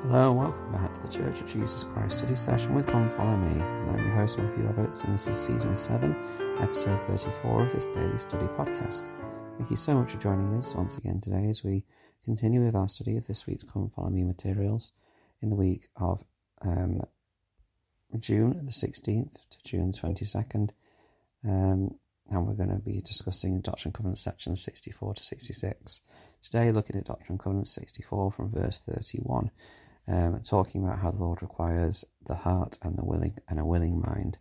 Hello and welcome back to the Church of Jesus Christ study session with Come Follow Me. I'm your host Matthew Roberts and this is Season 7, Episode 34 of this daily study podcast. Thank you so much for joining us once again today as we continue with our study of this week's Come Follow Me materials in the week of June the 16th to June the 22nd. And we're going to be discussing Doctrine and Covenants sections 64 to 66. Today looking at Doctrine and Covenants 64 from verse 31. Talking about how the Lord requires the heart and a willing mind.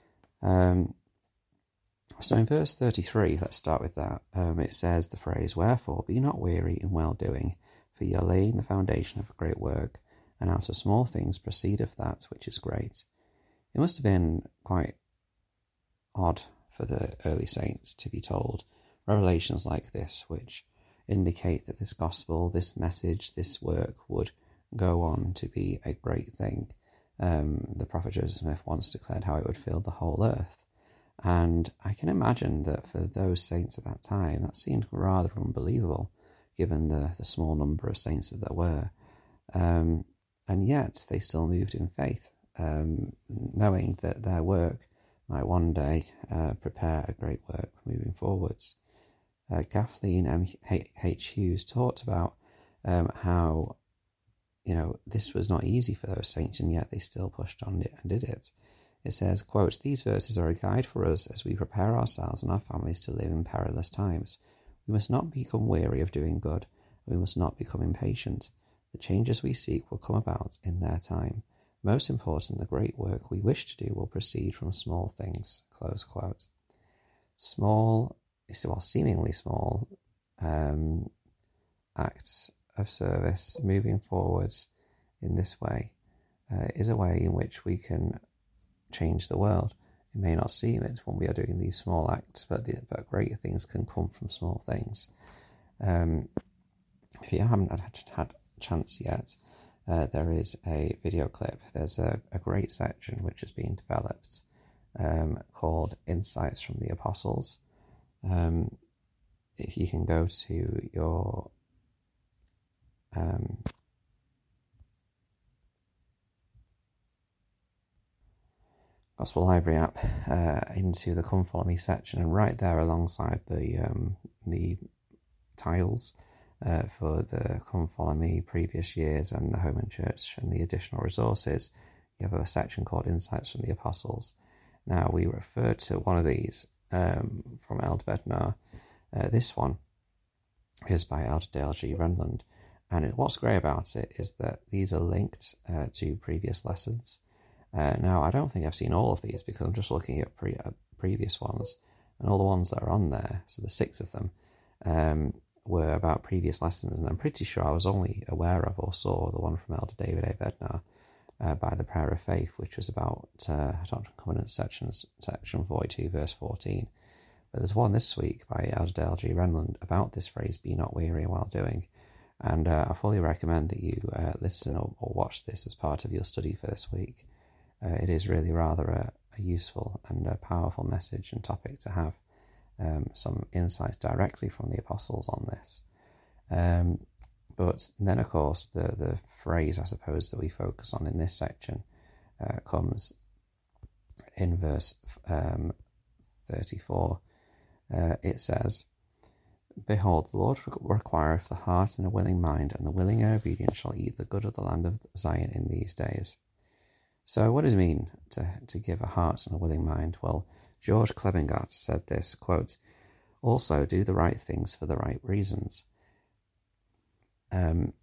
So in verse 33, let's start with that. It says the phrase, "Wherefore be not weary in well-doing, for ye are laying the foundation of a great work, and out of small things proceedeth that which is great." It must have been quite odd for the early saints to be told revelations like this, which indicate that this gospel, this message, this work would go on to be a great thing. The prophet Joseph Smith once declared how it would fill the whole earth. And I can imagine that for those saints at that time, that seemed rather unbelievable, given the small number of saints that there were. And yet they still moved in faith, knowing that their work might one day prepare a great work moving forwards. Kathleen M.H. Hughes talked about how this was not easy for those saints, and yet they still pushed on it and did it. It says, quote, "These verses are a guide for us as we prepare ourselves and our families to live in perilous times. We must not become weary of doing good. We must not become impatient. The changes we seek will come about in their time. Most important, the great work we wish to do will proceed from small things." Close quote. Seemingly small acts of service moving forwards in this way is a way in which we can change the world. It may not seem it when we are doing these small acts, but great things can come from small things. If you haven't had a chance yet, there is a video clip. There's a great section which is being developed called Insights from the Apostles. If you can go to your Gospel Library app into the Come Follow Me section, and right there alongside the tiles for the Come Follow Me previous years and the Home and Church and the additional resources, you have a section called Insights from the Apostles. Now, we referred to one of these from Elder Bednar. This one is by Elder Dale G. Renlund, and what's great about it is that these are linked to previous lessons. Now, I don't think I've seen all of these because I'm just looking at previous ones, and all the ones that are on there, so the 6 of them, were about previous lessons, and I'm pretty sure I was only aware of or saw the one from Elder David A. Bednar by the Prayer of Faith, which was about Doctrine and Covenants section 42, verse 14. But there's one this week by Elder Dale G. Renlund about this phrase, "Be not weary while doing." And I fully recommend that you listen or watch this as part of your study for this week. It is really rather a useful and a powerful message and topic to have some insights directly from the apostles on this. But then, of course, the phrase, I suppose, that we focus on in this section comes in verse 34. It says, "Behold, the Lord requireth the heart and a willing mind, and the willing and obedient shall eat the good of the land of Zion in these days." So what does it mean to give a heart and a willing mind? Well, George Klebengart said this, quote, "Also do the right things for the right reasons." The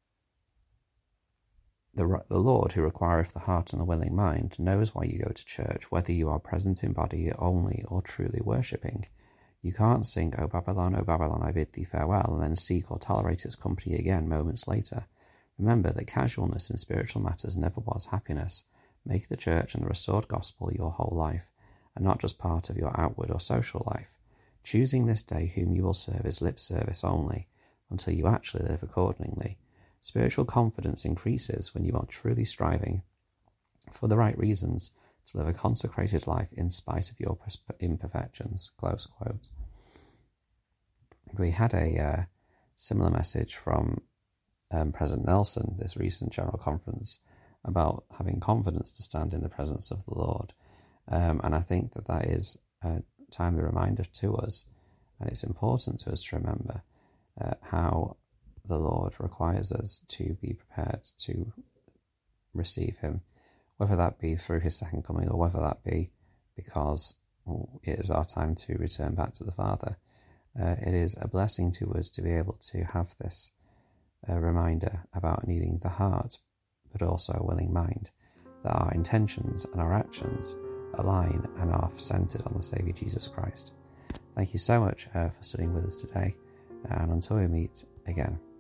Lord, who requireth the heart and a willing mind, knows why you go to church, whether you are present in body only or truly worshipping. You can't sing, O Babylon, I bid thee farewell," and then seek or tolerate its company again moments later. Remember that casualness in spiritual matters never was happiness. Make the church and the restored gospel your whole life, and not just part of your outward or social life. Choosing this day whom you will serve is lip service only, until you actually live accordingly. Spiritual confidence increases when you are truly striving, for the right reasons, to live a consecrated life in spite of your imperfections. Close quote. We had a similar message from President Nelson, this recent General Conference, about having confidence to stand in the presence of the Lord. And I think that is a timely reminder to us, and it's important to us to remember how the Lord requires us to be prepared to receive him, whether that be through his second coming or whether that be because it is our time to return back to the Father. It is a blessing to us to be able to have this reminder about needing the heart, but also a willing mind, that our intentions and our actions align and are centered on the Saviour Jesus Christ. Thank you so much for studying with us today, and until we meet again.